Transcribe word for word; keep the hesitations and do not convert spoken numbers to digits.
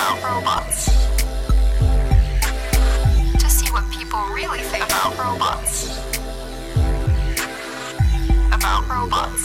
about robots. To see what people really think about robots. About robots.